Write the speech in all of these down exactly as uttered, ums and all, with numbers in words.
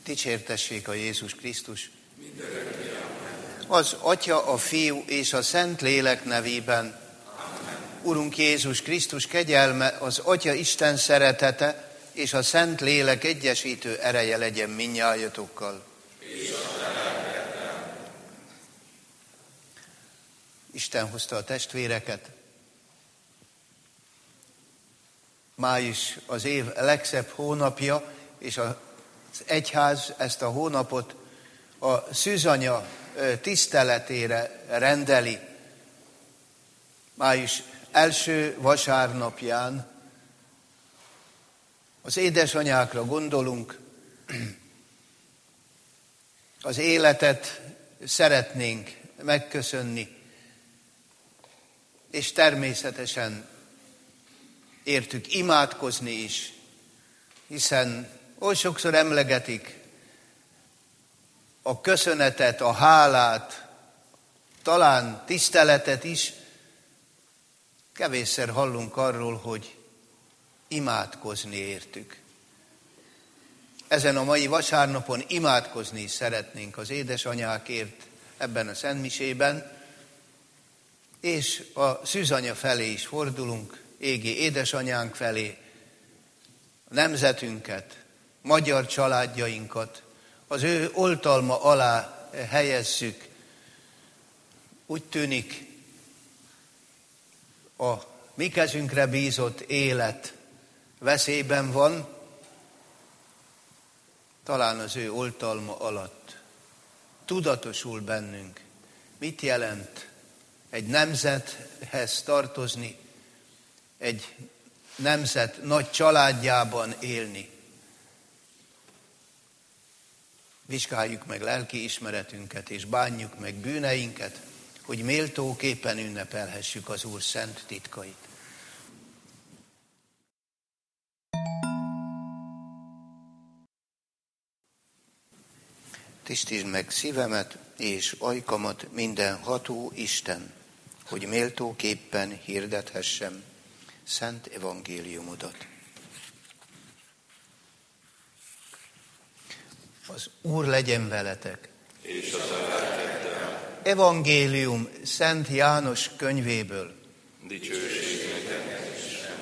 Dicsértessék a Jézus Krisztus! Az Atya, a Fiú és a Szent Lélek nevében. Urunk Jézus Krisztus kegyelme, az Atya Isten szeretete és a Szent Lélek egyesítő ereje legyen mindnyájatokkal. Isten hozta a testvéreket. Május az év legszebb hónapja, és az egyház ezt a hónapot a szűzanya tiszteletére rendeli. Május első vasárnapján az édesanyákra gondolunk, az életet szeretnénk megköszönni, és természetesen értük imádkozni is, hiszen oly sokszor emlegetik a köszönetet, a hálát, talán tiszteletet is. Kevésszer hallunk arról, hogy imádkozni értük. Ezen a mai vasárnapon imádkozni is szeretnénk az édesanyákért ebben a szentmisében, és a szűzanya felé is fordulunk, égi édesanyánk felé, a nemzetünket, magyar családjainkat az ő oltalma alá helyezzük. Úgy tűnik, a mi kezünkre bízott élet veszélyben van, talán az ő oltalma alatt tudatosul bennünk, mit jelent egy nemzethez tartozni, egy nemzet nagy családjában élni. Vizsgáljuk meg lelki ismeretünket, és bánjuk meg bűneinket, hogy méltóképpen ünnepelhessük az Úr szent titkait. Tisztítsd meg szívemet és ajkamat, minden ható Isten, hogy méltóképpen hirdethessem szent evangéliumodat. Az Úr legyen veletek. És az elkedtem. Evangélium Szent János könyvéből. Dicsőség neked, Isten.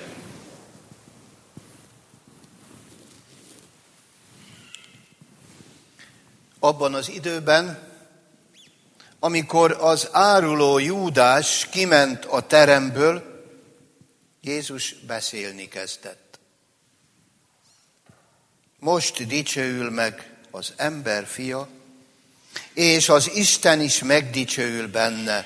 Abban az időben, amikor az áruló Júdás kiment a teremből, Jézus beszélni kezdett. Most dicsőül meg az ember fia, és az Isten is megdicsőül benne.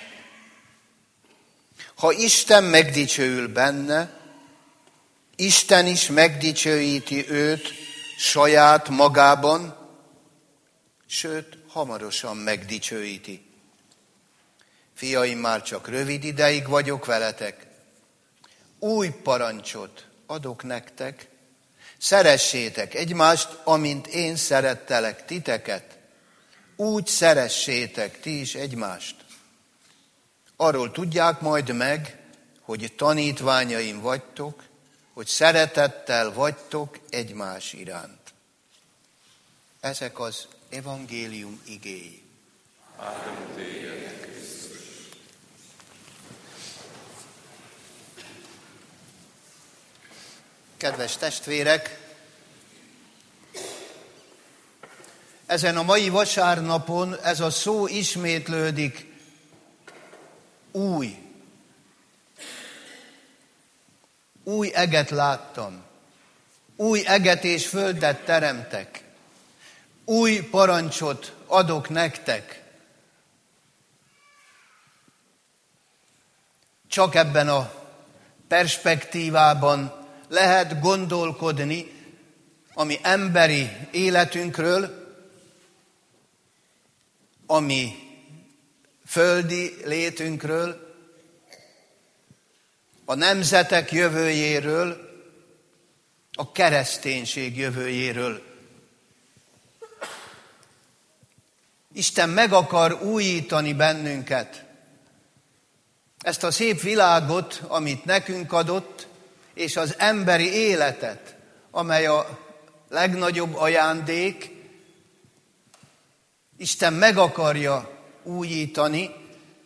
Ha Isten megdicsőül benne, Isten is megdicsőíti őt saját magában, sőt, hamarosan megdicsőíti. Fiaim, már csak rövid ideig vagyok veletek. Új parancsot adok nektek, szeressétek egymást, amint én szerettelek titeket, úgy szeressétek ti is egymást. Arról tudják majd meg, hogy tanítványaim vagytok, hogy szeretettel vagytok egymás iránt. Ezek az evangélium igéi. Áldom téged, Krisztus. Kedves testvérek, ezen a mai vasárnapon ez a szó ismétlődik, új. Új eget láttam, új eget és földet teremtek, új parancsot adok nektek. Csak ebben a perspektívában lehet gondolkodni a mi emberi életünkről, a mi földi létünkről, a nemzetek jövőjéről, a kereszténység jövőjéről. Isten meg akar újítani bennünket. Ezt a szép világot, amit nekünk adott, és az emberi életet, amely a legnagyobb ajándék, Isten meg akarja újítani.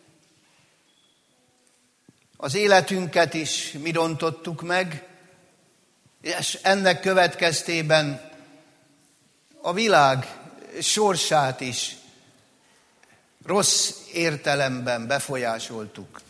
Az életünket is mi rontottuk meg, és ennek következtében a világ sorsát is rossz értelemben befolyásoltuk.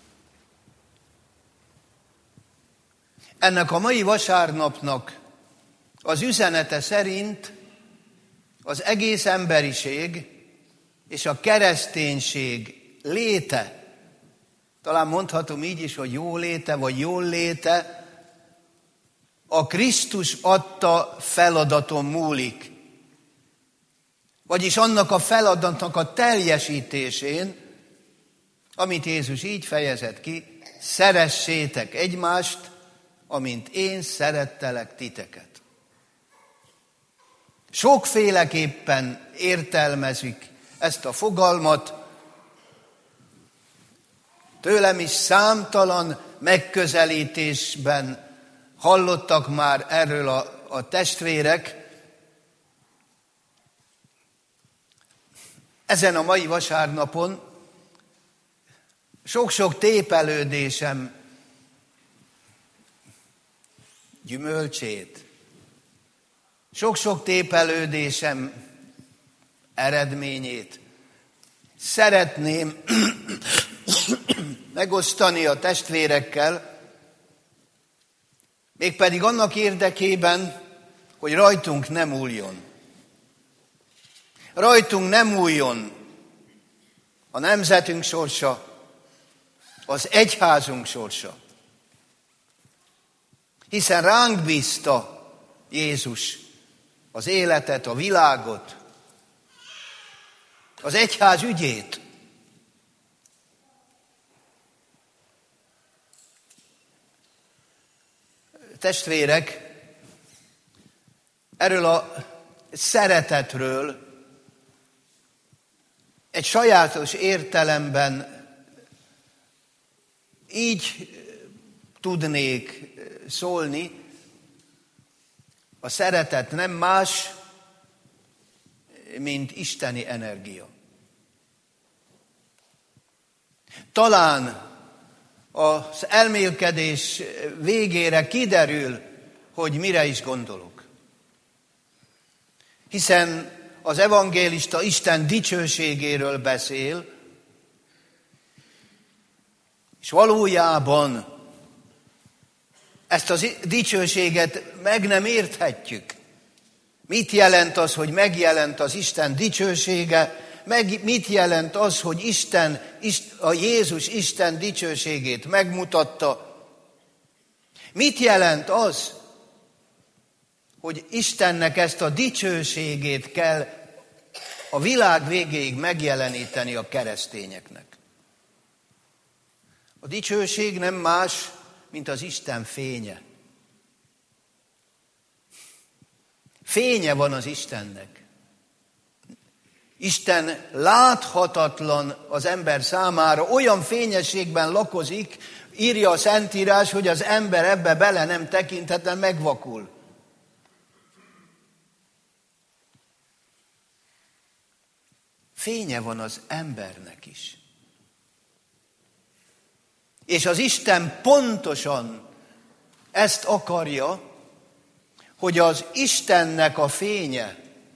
Ennek a mai vasárnapnak az üzenete szerint az egész emberiség és a kereszténység léte, talán mondhatom így is, hogy jó léte, vagy jól léte, a Krisztus adta feladaton múlik. Vagyis annak a feladatnak a teljesítésén, amit Jézus így fejezett ki, szeressétek egymást, amint én szerettelek titeket. Sokféleképpen értelmezik ezt a fogalmat, tőlem is számtalan megközelítésben hallottak már erről a, a testvérek. Ezen a mai vasárnapon sok-sok tépelődésem gyümölcsét, sok-sok tépelődésem eredményét szeretném megosztani a testvérekkel, mégpedig annak érdekében, hogy rajtunk nem múljon. Rajtunk nem múljon a nemzetünk sorsa, az egyházunk sorsa. Hiszen ránk bízta Jézus az életet, a világot, az egyház ügyét. Testvérek, erről a szeretetről egy sajátos értelemben így tudnék szólni, a szeretet nem más, mint isteni energia. Talán az elmélkedés végére kiderül, hogy mire is gondolok. Hiszen az evangélista Isten dicsőségéről beszél, és valójában ezt a dicsőséget meg nem érthetjük. Mit jelent az, hogy megjelent az Isten dicsősége, meg mit jelent az, hogy Isten, a Jézus Isten dicsőségét megmutatta? Mit jelent az, hogy Istennek ezt a dicsőségét kell a világ végéig megjeleníteni a keresztényeknek? A dicsőség nem más, mint az Isten fénye. Fénye van az Istennek. Isten láthatatlan az ember számára, olyan fényességben lakozik, írja a Szentírás, hogy az ember ebbe bele nem tekinthetlen, megvakul. Fénye van az embernek is. És az Isten pontosan ezt akarja, hogy az Istennek a fénye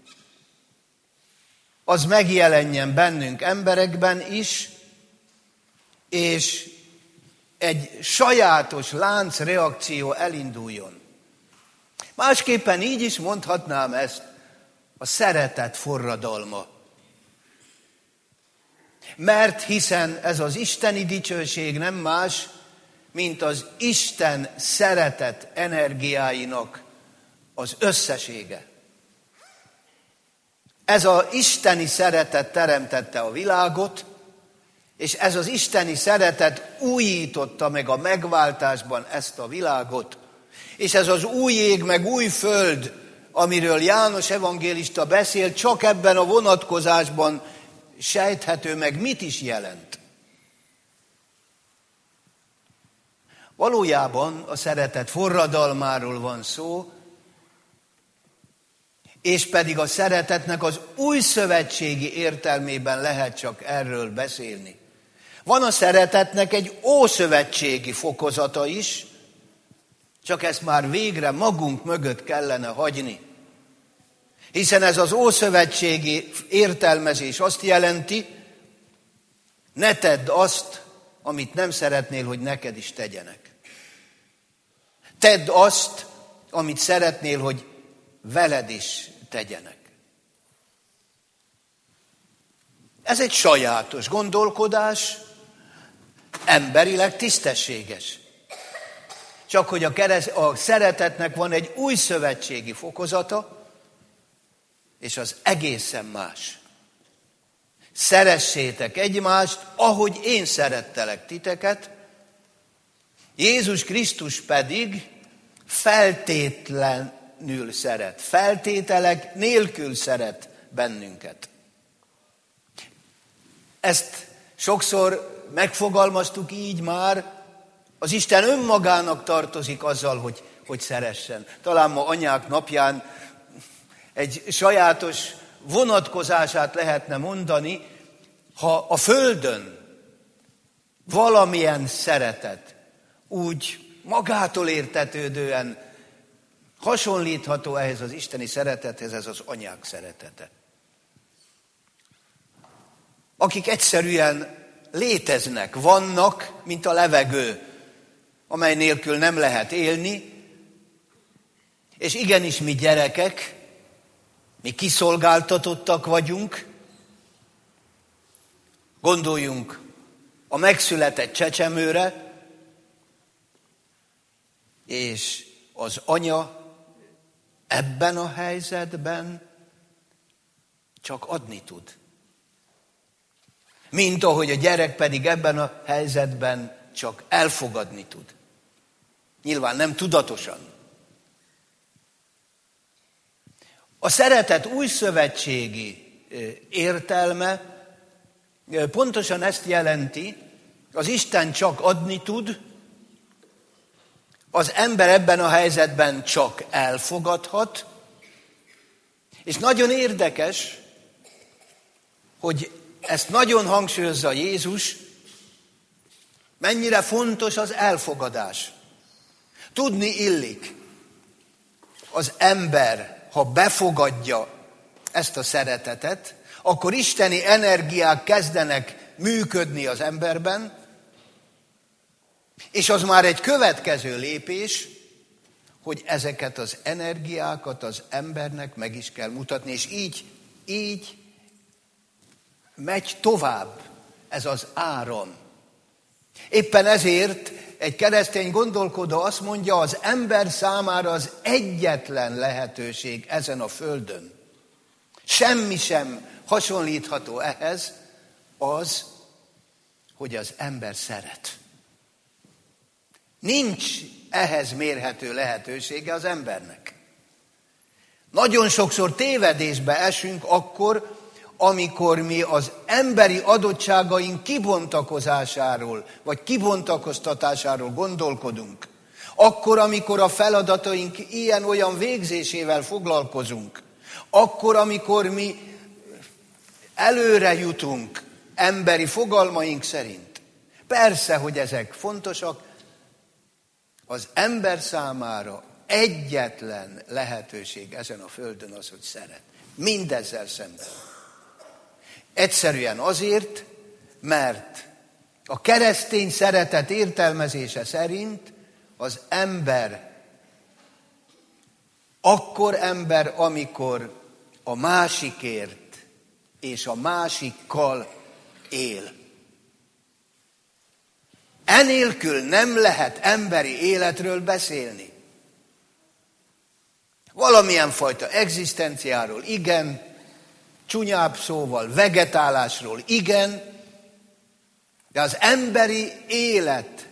az megjelenjen bennünk emberekben is, és egy sajátos láncreakció elinduljon. Másképpen így is mondhatnám ezt, a szeretet forradalma. Mert hiszen ez az isteni dicsőség nem más, mint az Isten szeretet energiáinak az összessége. Ez az isteni szeretet teremtette a világot, és ez az isteni szeretet újította meg a megváltásban ezt a világot. És ez az új ég meg új föld, amiről János evangélista beszél, csak ebben a vonatkozásban sejthető meg, mit is jelent. Valójában a szeretet forradalmáról van szó, és pedig a szeretetnek az új szövetségi értelmében lehet csak erről beszélni. Van a szeretetnek egy ószövetségi fokozata is, csak ezt már végre magunk mögött kellene hagyni. Hiszen ez az ószövetségi értelmezés azt jelenti, ne tedd azt, amit nem szeretnél, hogy neked is tegyenek. Tedd azt, amit szeretnél, hogy veled is tegyenek. Ez egy sajátos gondolkodás, emberileg tisztességes. Csak hogy a, kereszt, a szeretetnek van egy új szövetségi fokozata, és az egészen más. Szeressétek egymást, ahogy én szerettelek titeket, Jézus Krisztus pedig feltétlenül szeret, feltételek nélkül szeret bennünket. Ezt sokszor megfogalmaztuk így már, az Isten önmagának tartozik azzal, hogy, hogy szeressen. Talán ma anyák napján egy sajátos vonatkozását lehetne mondani, ha a Földön valamilyen szeretet úgy magától értetődően hasonlítható ehhez az isteni szeretethez, ez az anyák szeretete. Akik egyszerűen léteznek, vannak, mint a levegő, amely nélkül nem lehet élni, és igenis mi gyerekek, mi kiszolgáltatottak vagyunk, gondoljunk a megszületett csecsemőre, és az anya ebben a helyzetben csak adni tud. Mint ahogy a gyerek pedig ebben a helyzetben csak elfogadni tud. Nyilván nem tudatosan. A szeretet új szövetségi értelme pontosan ezt jelenti, az Isten csak adni tud, az ember ebben a helyzetben csak elfogadhat, és nagyon érdekes, hogy ezt nagyon hangsúlyozza Jézus, mennyire fontos az elfogadás. Tudni illik, az ember, ha befogadja ezt a szeretetet, akkor isteni energiák kezdenek működni az emberben, és az már egy következő lépés, hogy ezeket az energiákat az embernek meg is kell mutatni, és így, így megy tovább ez az áram. Éppen ezért egy keresztény gondolkodó azt mondja, az ember számára az egyetlen lehetőség ezen a földön. Semmi sem hasonlítható ehhez, az, hogy az ember szeret. Nincs ehhez mérhető lehetősége az embernek. Nagyon sokszor tévedésbe esünk akkor, amikor mi az emberi adottságaink kibontakozásáról, vagy kibontakoztatásáról gondolkodunk. Akkor, amikor a feladataink ilyen-olyan végzésével foglalkozunk. Akkor, amikor mi előre jutunk emberi fogalmaink szerint. Persze, hogy ezek fontosak, az ember számára egyetlen lehetőség ezen a földön az, hogy szeret. Mindezzel szemben. Egyszerűen azért, mert a keresztény szeretet értelmezése szerint az ember akkor ember, amikor a másikért és a másikkal él. Enélkül nem lehet emberi életről beszélni. Valamilyen fajta egzisztenciáról igen, csúnyább szóval vegetálásról igen, de az emberi élet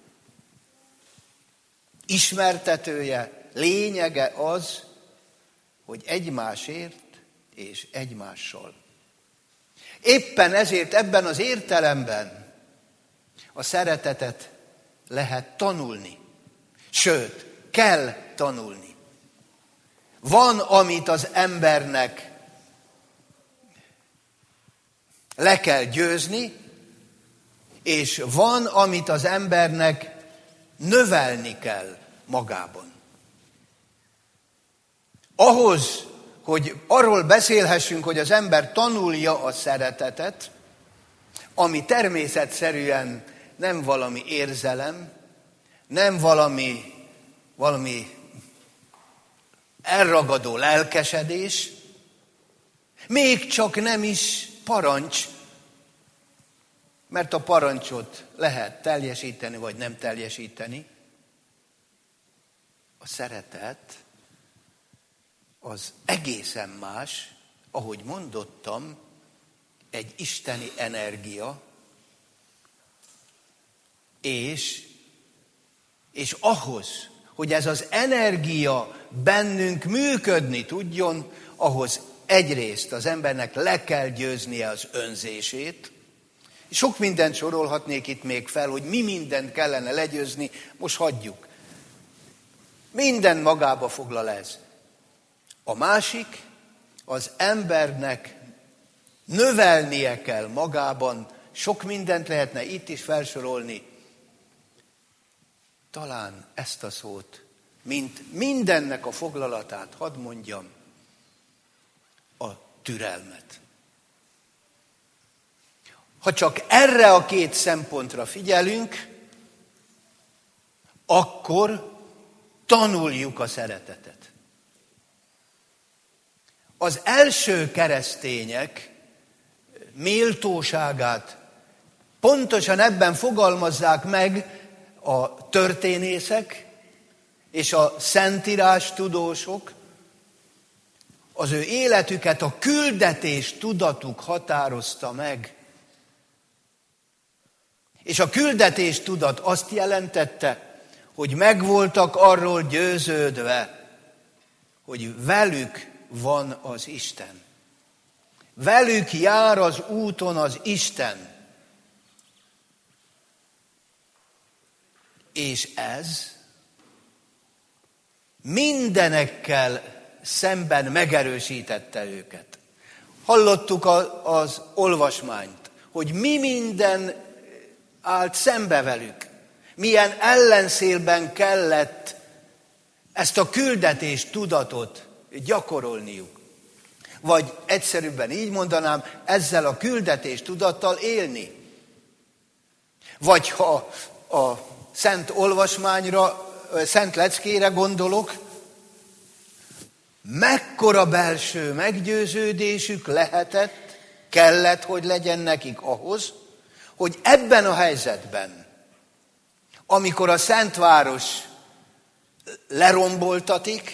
ismertetője, lényege az, hogy egymásért és egymással. Éppen ezért ebben az értelemben a szeretetet lehet tanulni. Sőt, kell tanulni. Van, amit az embernek le kell győzni, és van, amit az embernek növelni kell magában. Ahhoz, hogy arról beszélhessünk, hogy az ember tanulja a szeretetet, ami természetszerűen nem valami érzelem, nem valami, valami elragadó lelkesedés, még csak nem is parancs, mert a parancsot lehet teljesíteni, vagy nem teljesíteni. A szeretet az egészen más, ahogy mondottam, egy isteni energia, és, és ahhoz, hogy ez az energia bennünk működni tudjon, ahhoz egyrészt az embernek le kell győznie az önzését. Sok mindent sorolhatnék itt még fel, hogy mi mindent kellene legyőzni, most hagyjuk. Minden magába foglal ez. A másik, az embernek növelnie kell magában, sok mindent lehetne itt is felsorolni, talán ezt a szót, mint mindennek a foglalatát, hadd mondjam, a türelmet. Ha csak erre a két szempontra figyelünk, akkor tanuljuk a szeretetet. Az első keresztények méltóságát pontosan ebben fogalmazzák meg a történészek és a szentírás tudósok. Az ő életüket a küldetés tudatuk határozta meg. És a küldetés tudat azt jelentette, hogy meg voltak arról győződve, hogy velük van az Isten. Velük jár az úton az Isten. És ez mindenekkel szemben megerősítette őket. Hallottuk az olvasmányt, hogy mi minden állt szembe velük. Milyen ellenszélben kellett ezt a küldetés tudatot gyakorolniuk. Vagy egyszerűbben így mondanám, ezzel a küldetés tudattal élni. Vagy ha a szent olvasmányra, szent leckére gondolok, mekkora belső meggyőződésük lehetett, kellett, hogy legyen nekik ahhoz, hogy ebben a helyzetben, amikor a Szentváros leromboltatik,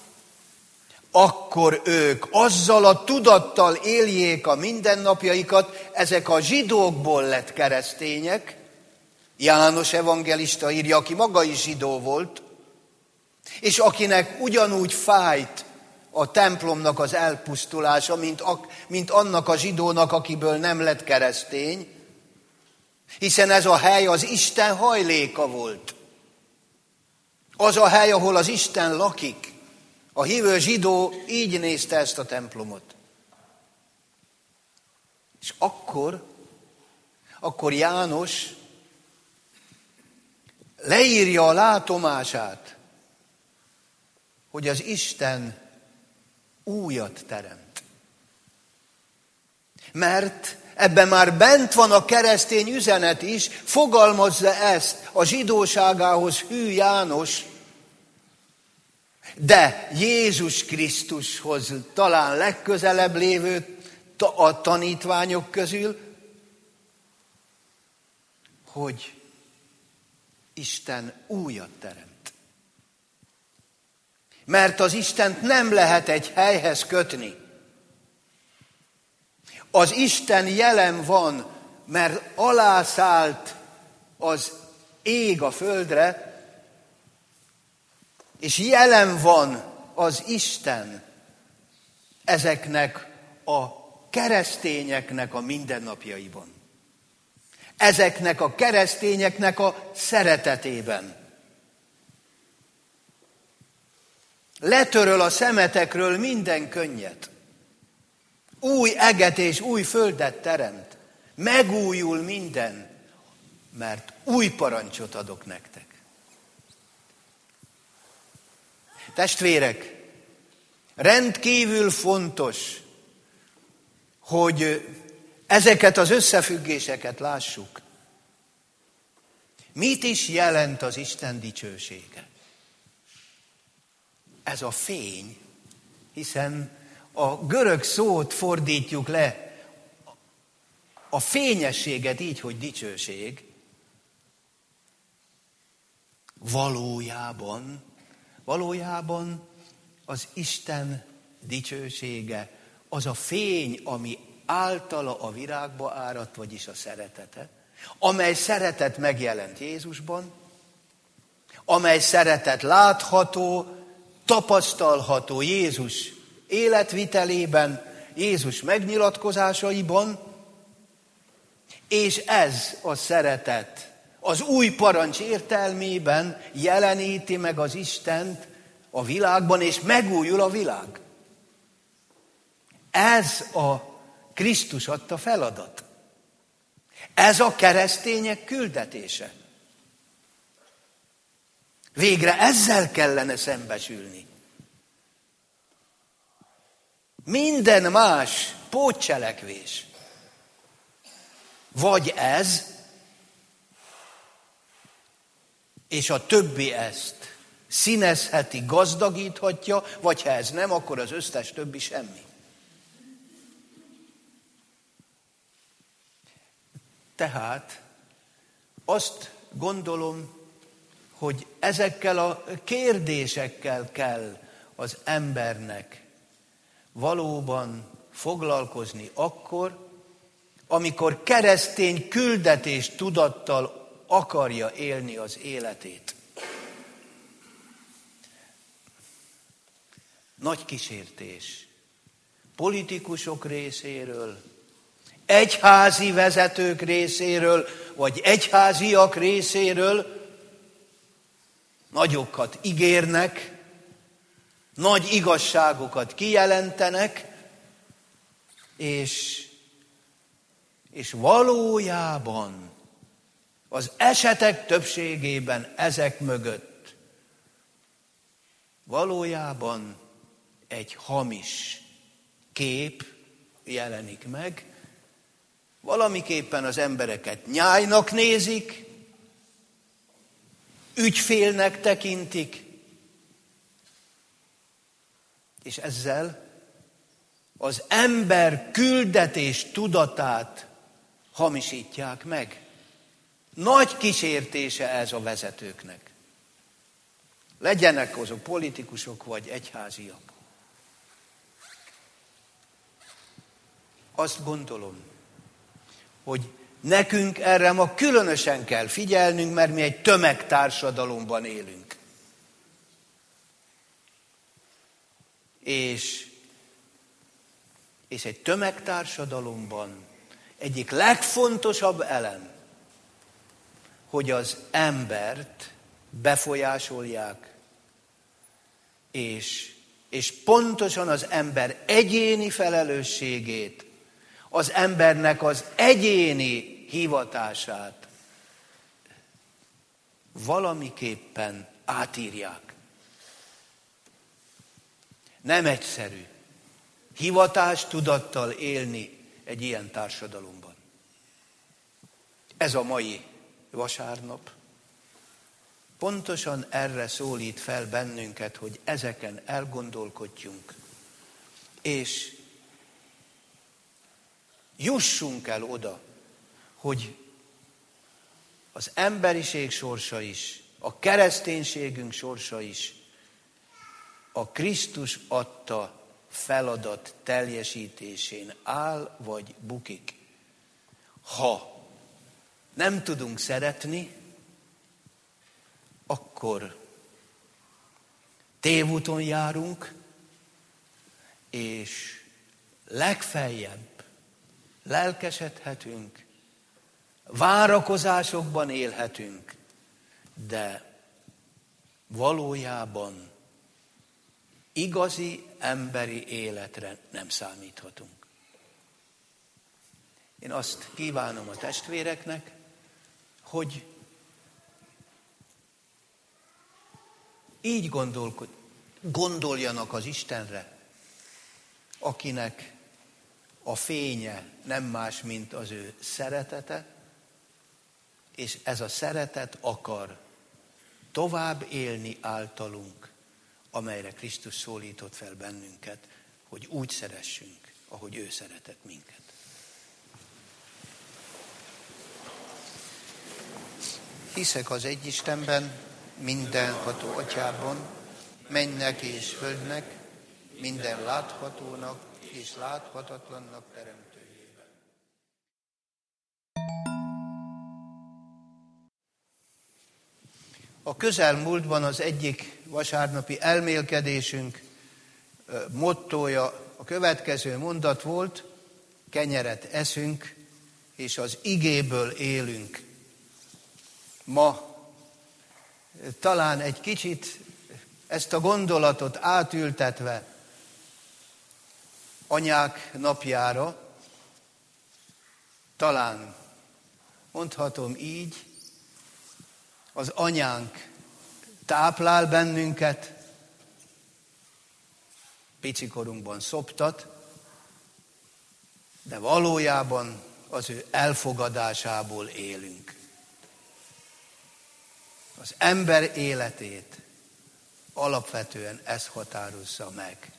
akkor ők azzal a tudattal éljék a mindennapjaikat, ezek a zsidókból lett keresztények, János evangelista írja, aki maga is zsidó volt, és akinek ugyanúgy fájt a templomnak az elpusztulása, mint, a, mint annak a zsidónak, akiből nem lett keresztény, hiszen ez a hely az Isten hajléka volt. Az a hely, ahol az Isten lakik. A hívő zsidó így nézte ezt a templomot. És akkor, akkor János leírja a látomását, hogy az Isten újat teremt. Mert ebben már bent van a keresztény üzenet is, fogalmazza ezt a zsidóságához hű János, de Jézus Krisztushoz talán legközelebb lévő a tanítványok közül, hogy Isten újat teremt. Mert az Istent nem lehet egy helyhez kötni. Az Isten jelen van, mert alászállt az ég a földre, és jelen van az Isten ezeknek a keresztényeknek a mindennapjaiban. Ezeknek a keresztényeknek a szeretetében. letöröl a szemetekről minden könnyet. Új eget és új földet teremt. Megújul minden, mert új parancsot adok nektek. Testvérek, rendkívül fontos, hogy ezeket az összefüggéseket lássuk. Mit is jelent az Isten dicsősége? Ez a fény, hiszen a görög szót fordítjuk le, a fényességet így, hogy dicsőség, valójában, valójában az Isten dicsősége, az a fény, ami általa a virágba áradt, vagyis a szeretete, amely szeretet megjelent Jézusban, amely szeretet látható, tapasztalható Jézus életvitelében, Jézus megnyilatkozásaiban, és ez a szeretet az új parancs értelmében jeleníti meg az Istent a világban, és megújul a világ. Ez a Krisztus adta feladat. Ez a keresztények küldetése. Végre ezzel kellene szembesülni. Minden más pótcselekvés. Vagy ez, és a többi ezt színezheti, gazdagíthatja, vagy ha ez nem, akkor az összes többi semmi. Tehát azt gondolom, hogy ezekkel a kérdésekkel kell az embernek valóban foglalkozni akkor, amikor keresztény küldetés tudattal akarja élni az életét. Nagy kísértés politikusok részéről, egyházi vezetők részéről, vagy egyháziak részéről nagyokat ígérnek, nagy igazságokat kijelentenek, és, és valójában az esetek többségében ezek mögött valójában egy hamis kép jelenik meg. Valamiképpen az embereket nyájnak nézik, ügyfélnek tekintik, és ezzel az ember küldetés tudatát hamisítják meg. Nagy kísértése ez a vezetőknek. Legyenek azok politikusok vagy egyháziak. Azt gondolom, hogy nekünk erre ma különösen kell figyelnünk, mert mi egy tömegtársadalomban élünk. És, és egy tömegtársadalomban egyik legfontosabb elem, hogy az embert befolyásolják, és, és pontosan az ember egyéni felelősségét, az embernek az egyéni hivatását valamiképpen átírják. Nem egyszerű hivatástudattal élni egy ilyen társadalomban. Ez a mai vasárnap pontosan erre szólít fel bennünket, hogy ezeken elgondolkodjunk, és jussunk el oda, hogy az emberiség sorsa is, a kereszténységünk sorsa is a Krisztus adta feladat teljesítésén áll vagy bukik. Ha nem tudunk szeretni, akkor tévúton járunk, és legfeljebb lelkesedhetünk, várakozásokban élhetünk, de valójában igazi emberi életre nem számíthatunk. Én azt kívánom a testvéreknek, hogy így gondolkod, gondoljanak az Istenre, akinek a fénye nem más, mint az ő szeretete, és ez a szeretet akar tovább élni általunk, amelyre Krisztus szólított fel bennünket, hogy úgy szeressünk, ahogy ő szeretett minket. Hiszek az egy Istenben, mindenható Atyában, mennek és földnek, minden láthatónak és láthatatlannak teremtőjében. A közelmúltban az egyik vasárnapi elmélkedésünk mottója a következő mondat volt: kenyeret eszünk, és az igéből élünk. Ma talán egy kicsit ezt a gondolatot átültetve anyák napjára, talán mondhatom így, az anyánk táplál bennünket, picikorunkban szoptat, de valójában az ő elfogadásából élünk. Az ember életét alapvetően ez határozza meg.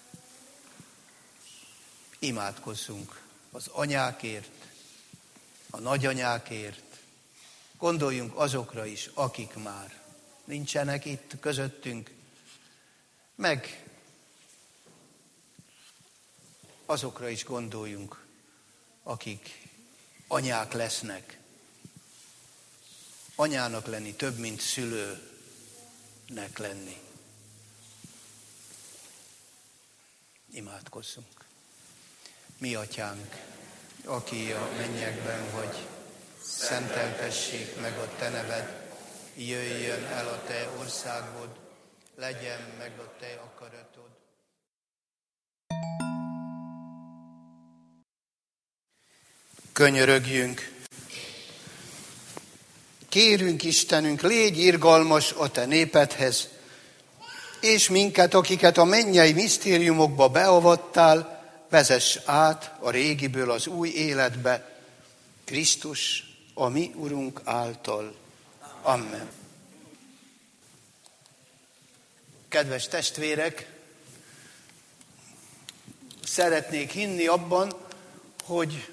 Imádkozzunk az anyákért, a nagyanyákért, gondoljunk azokra is, akik már nincsenek itt közöttünk, meg azokra is gondoljunk, akik anyák lesznek. Anyának lenni több, mint szülőnek lenni. Imádkozzunk. Mi atyánk, aki a mennyekben vagy, szenteltessék meg a te neved, jöjjön el a te országod, legyen meg a te akaratod. Könyörögjünk! Kérünk, Istenünk, légy irgalmas a te népedhez, és minket, akiket a mennyei misztériumokba beavattál, vezess át a régiből az új életbe, Krisztus, a mi Urunk által. Amen. Kedves testvérek, szeretnék hinni abban, hogy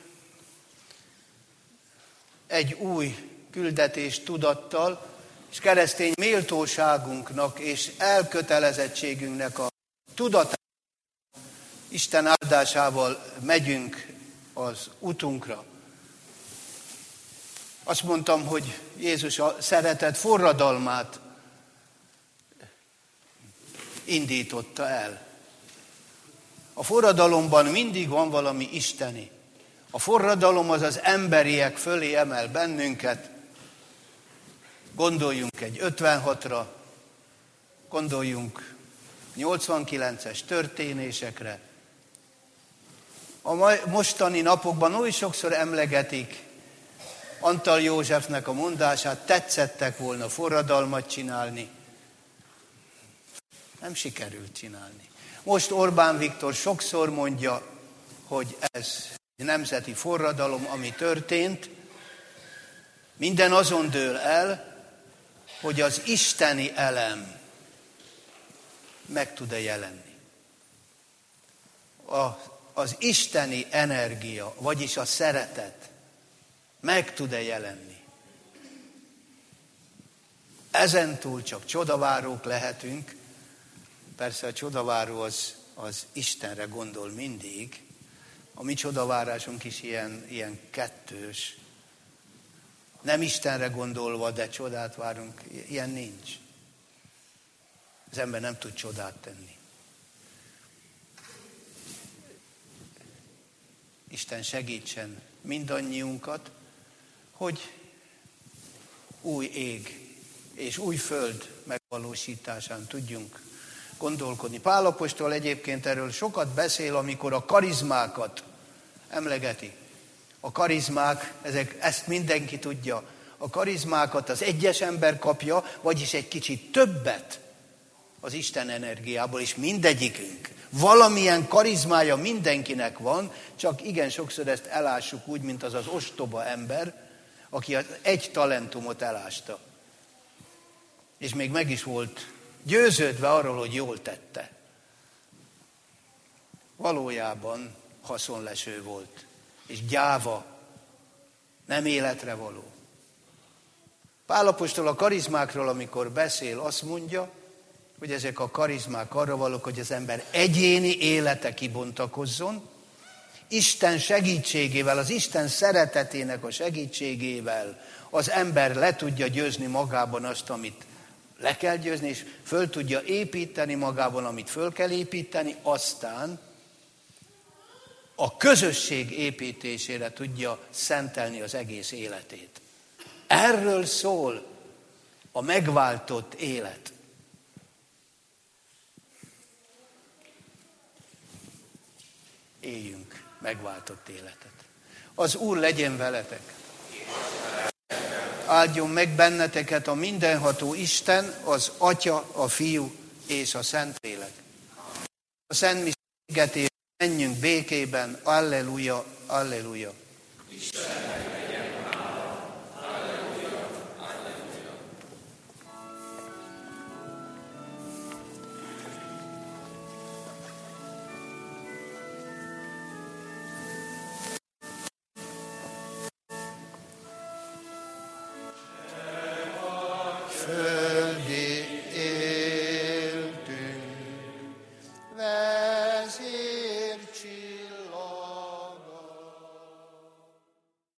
egy új küldetés tudattal és keresztény méltóságunknak és elkötelezettségünknek a tudatában Isten áldásával megyünk az utunkra. Azt mondtam, hogy Jézus a szeretet forradalmát indította el. A forradalomban mindig van valami isteni. A forradalom az az emberiek fölé emel bennünket. Gondoljunk egy ötvenhatra, gondoljunk nyolcvankilences történésekre. A mostani napokban oly sokszor emlegetik Antal Józsefnek a mondását, tetszettek volna forradalmat csinálni. Nem sikerült csinálni. Most Orbán Viktor sokszor mondja, hogy ez egy nemzeti forradalom, ami történt. Minden azon dől el, hogy az isteni elem meg tud-e jelenni. A, az isteni energia, vagyis a szeretet meg tud-e jelenni. Ezentúl csak csodavárók lehetünk. Persze a csodaváró az, az Istenre gondol mindig. A mi csodavárásunk is ilyen, ilyen kettős. Nem Istenre gondolva, de csodát várunk. Ilyen nincs. Az ember nem tud csodát tenni. Isten segítsen mindannyiunkat, hogy új ég és új föld megvalósításán tudjunk gondolkodni. Pál apostol egyébként erről sokat beszél, amikor a karizmákat emlegeti. A karizmák, ezek, ezt mindenki tudja, a karizmákat az egyes ember kapja, vagyis egy kicsit többet az Isten energiából, és mindegyikünk. Valamilyen karizmája mindenkinek van, csak igen sokszor ezt elássuk úgy, mint az az ostoba ember, aki az egy talentumot elásta. És még meg is volt győződve arról, hogy jól tette. Valójában haszonleső volt, és gyáva, nem életre való. Pál apostol a karizmákról, amikor beszél, azt mondja, hogy ezek a karizmák arra valók, hogy az ember egyéni élete kibontakozzon, Isten segítségével, az Isten szeretetének a segítségével az ember le tudja győzni magában azt, amit le kell győzni, és föl tudja építeni magában, amit föl kell építeni, aztán a közösség építésére tudja szentelni az egész életét. Erről szól a megváltott élet. Éljünk megváltott életet. Az Úr legyen veletek. Áldjon meg benneteket a mindenható Isten, az Atya, a Fiú és a Szentlélek. A Szent Mise végetére menjünk békében. Alleluja, alleluja. Föl